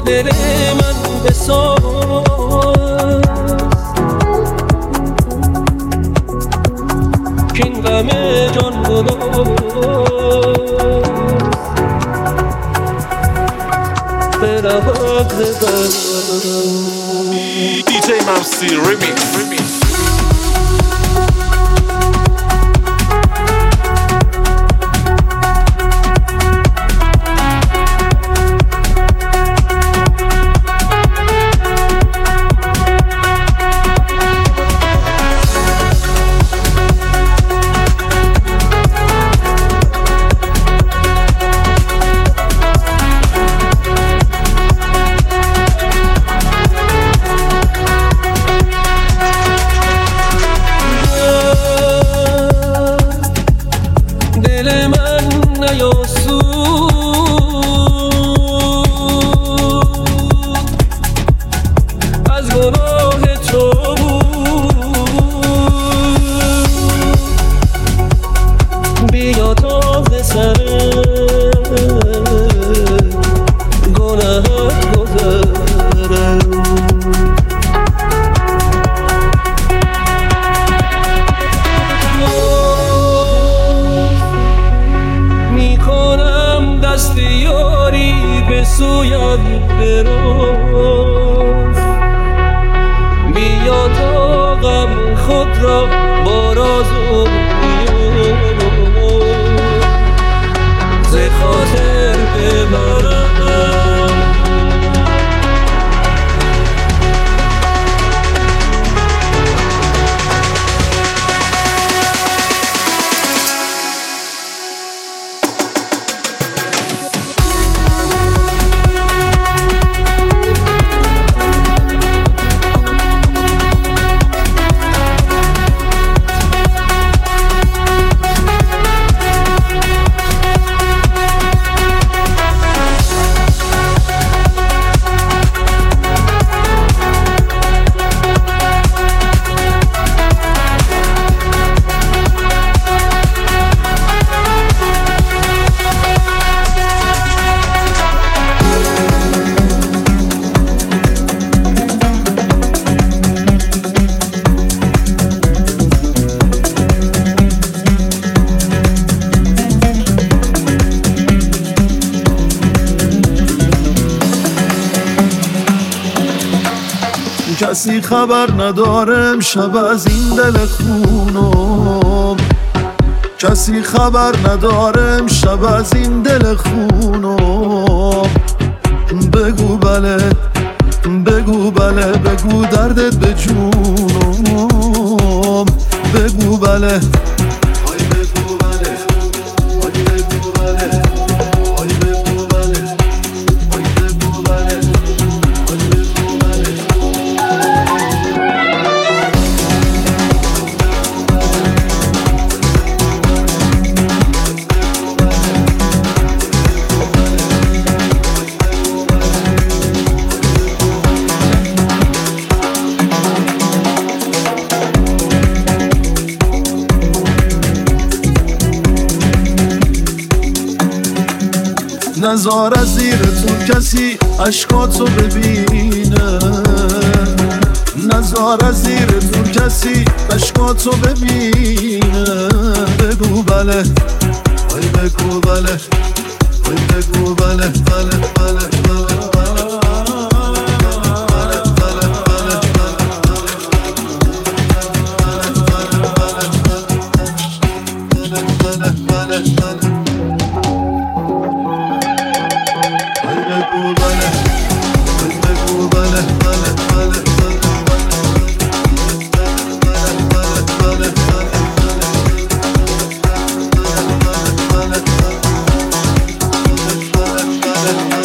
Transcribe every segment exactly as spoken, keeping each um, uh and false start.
دل من بساز که این غم جان گداز برود ز بر. دی جی ممسی ریمیکس. بیا تا غم خود را با راز و ز خاطر ببرم. کسی خبر ندارم شب از این دل خونم، کسی خبر ندارم شب از این دل خونم. بگو بله بگو بله بگو دردت به جونم. بگو بله نزار از زیر تو کسی عشقاتو ببینه، نزار از زیر تو کسی عشقاتو ببینه. بگو بله آی بگو بله آی بگو بله بله بله بله Bye.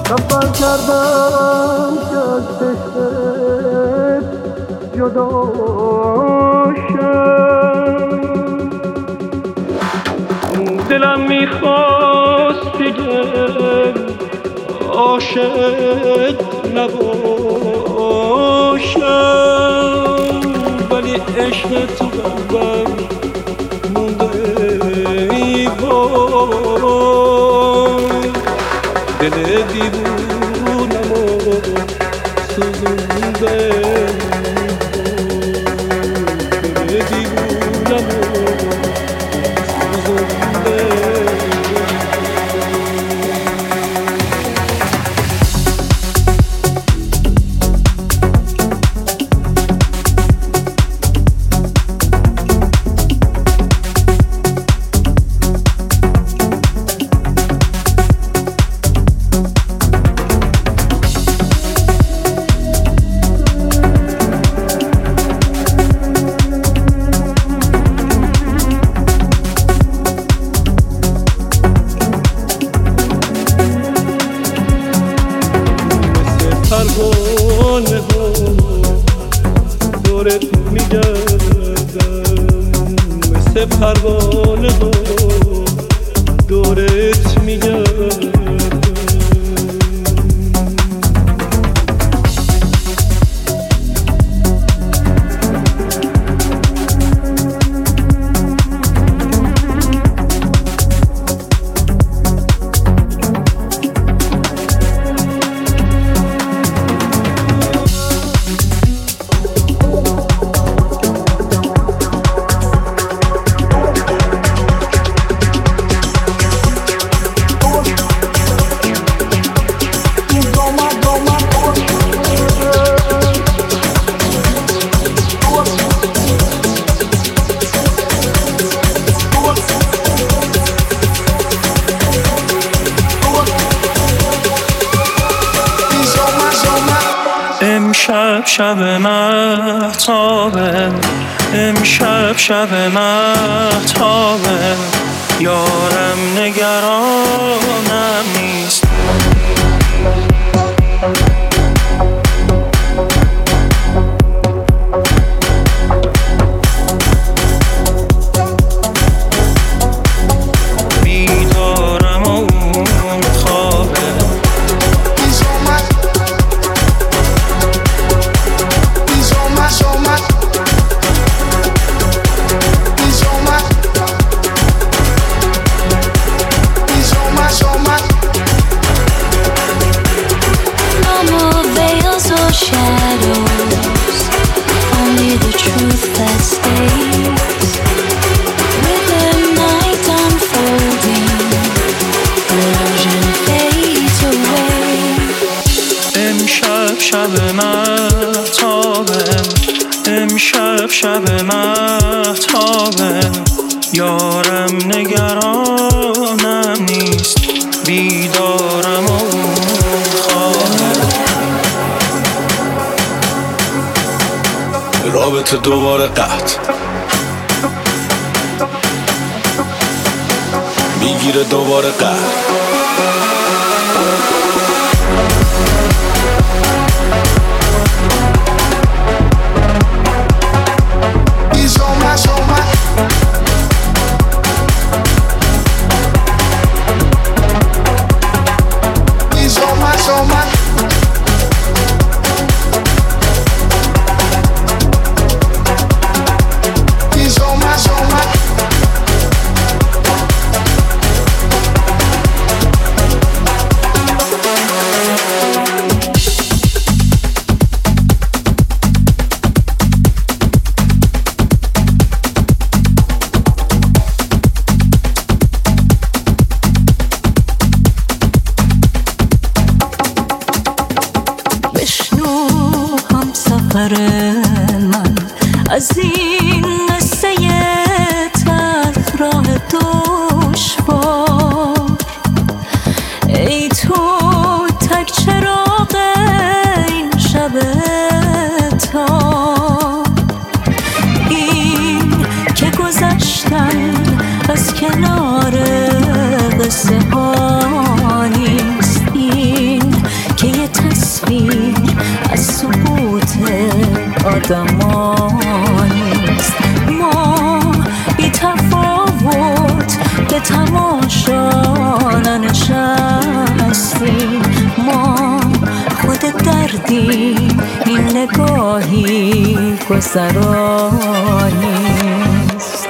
سفر کردم که از چشمت جدا شم. دلم میخواست بگم عاشق نباشم، ولی عشق تو قلبم مونده ای وای. دل دیوونمو سوزونده، دل دیوونمو سوزونده. پروانه ها دورت میگردم، مثل پروانه ها دورت میگردم. امشب شب مهتابه، امشب شب مهتابه، یارم نگرانم نیست. بیدارم و اون خوابه. Shadows, only the truth that stays. With the night unfolding, illusion fades away. امشب شب مهتابه، امشب شب مهتابه، یارم نگرانم نیست. بیدارم و خوابه. رابطه دوباره قطع میگیره، دوباره قطع. من از این قصه تلخ راه دشوار، ای تو تک چراغ این شب تار. این که گذشتن از کنار قصه ها نیست، این آدمانیست. ما بی تفاوت به تماشا ننشستیم، ما خود دردیم، این نگاهی گذرانیست.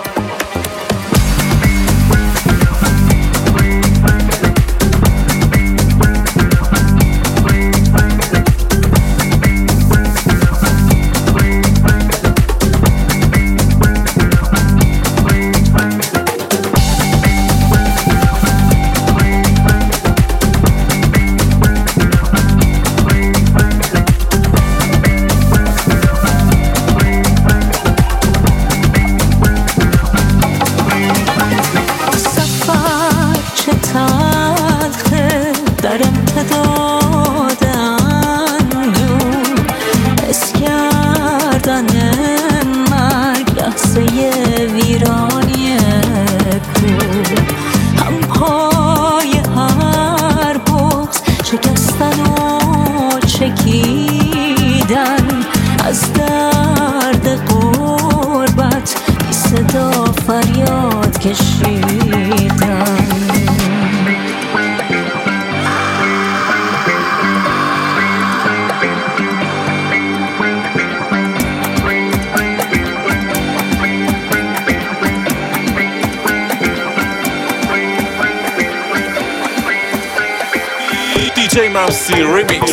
دی جی ممسی ریمیکس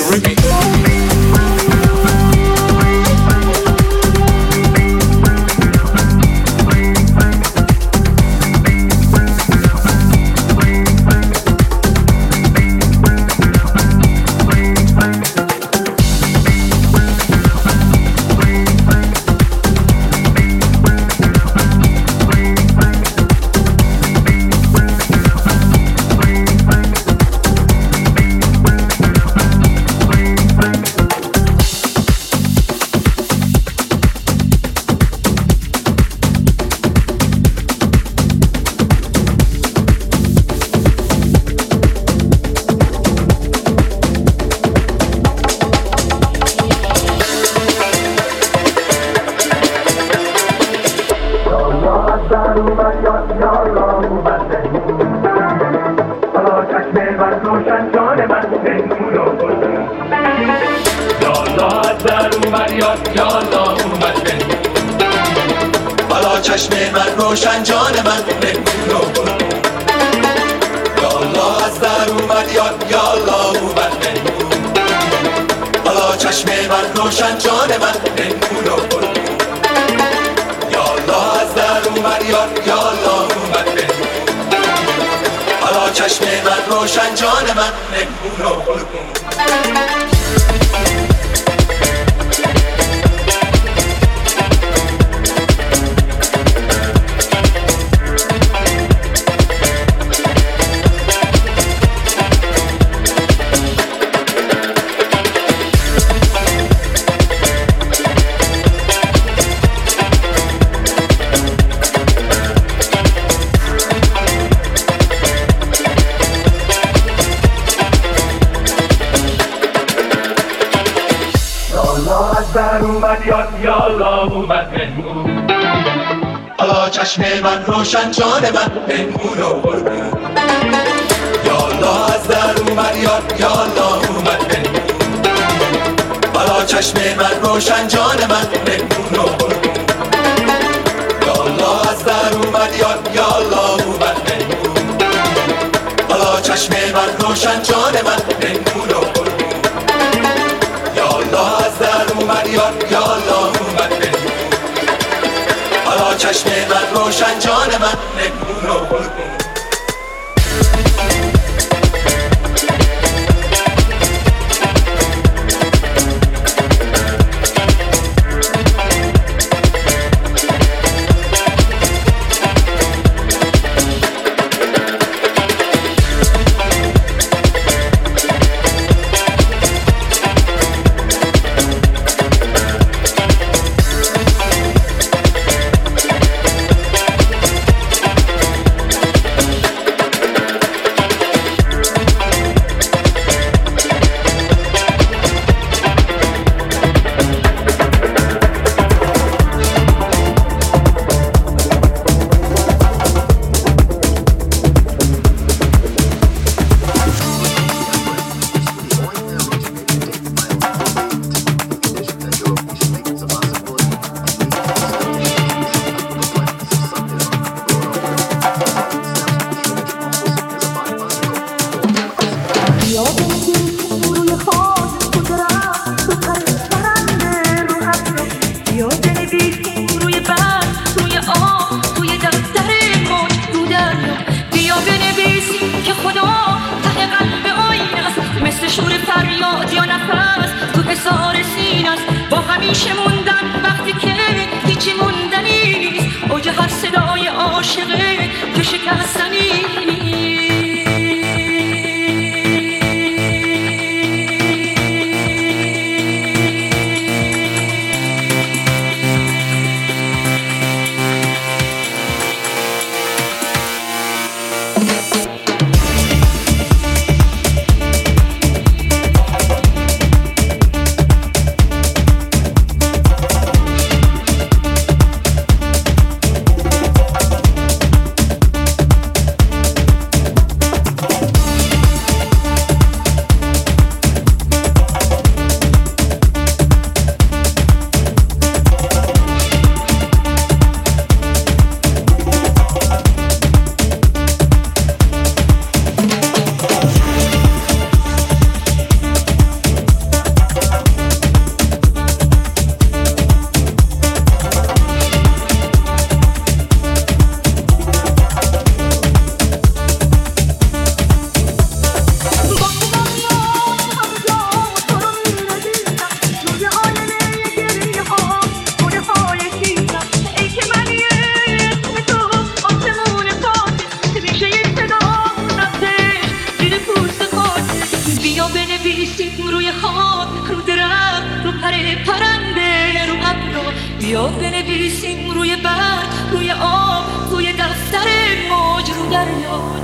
چشم من روشن جان من نمونو برد. یا الله از در اومد یا یا الله اومد نمون. حالا چشم من روشن جان من نمونو برد. یا الله از در اومد یا یا الله اومد نمون. حالا چشم من روشن جان من نمونو برد. حالا چشم من روشن جان من نمونو برد. یا الله از در اومد یا یا الله اومد نمون. حالا چشم من روشن جان من نمونو برد. یا الله از در اومد یا یا الله اومد نمون. حالا چشم من روشن جان من نمونو برد. یا الله از در اومد یا یا الله اومد نمون. حالا چشم من روشن جان من نمونو برد. بیا بنویسیم روی برگ، روی آب، روی دفتر موج، رو دریا.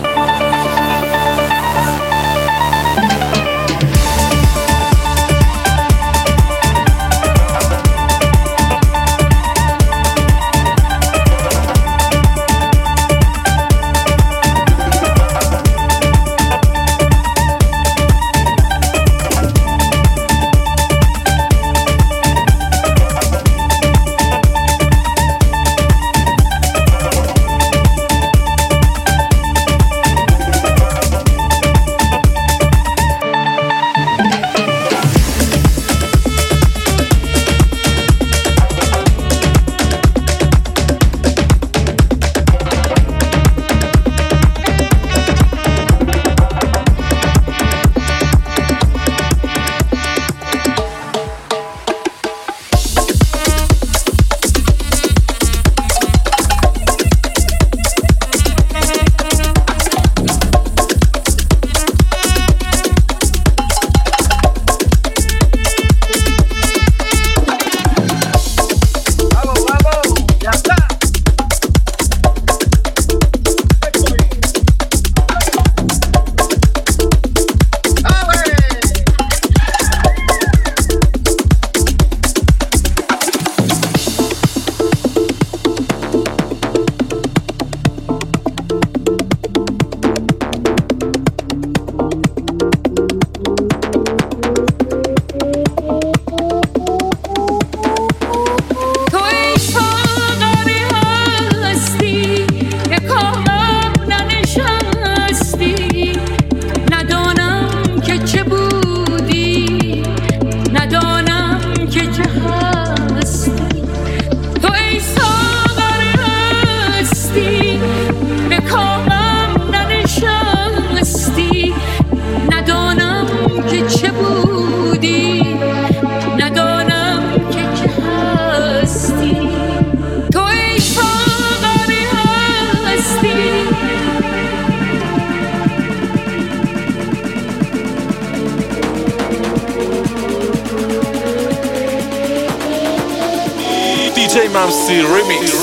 دی جی ممسی ریمیکس.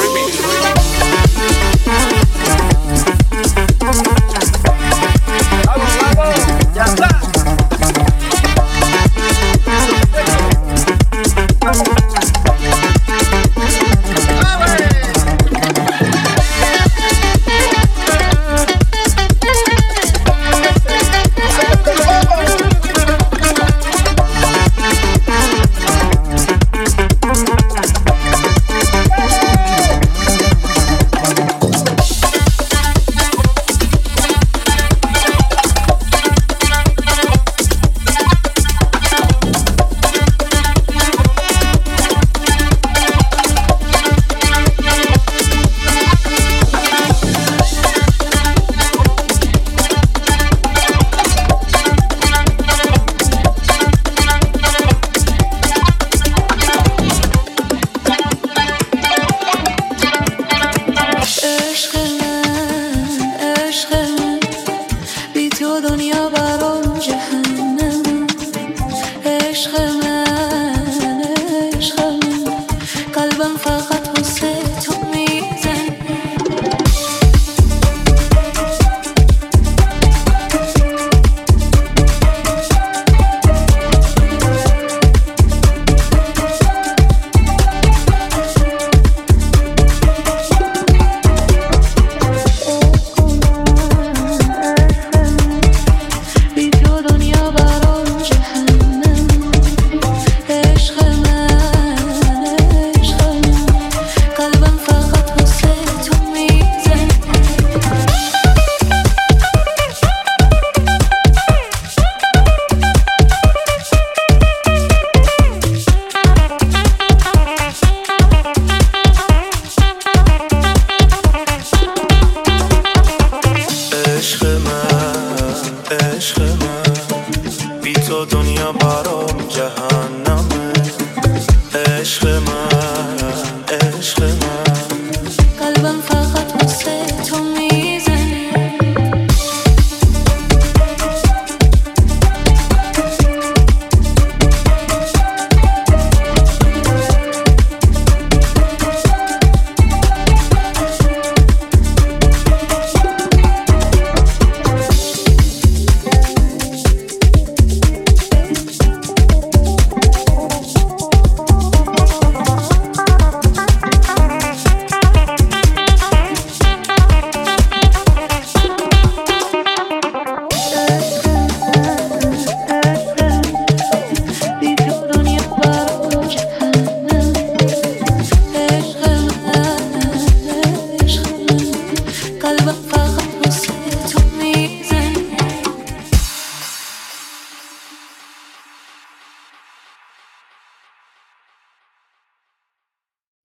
عشق من، بی تو دنیا برام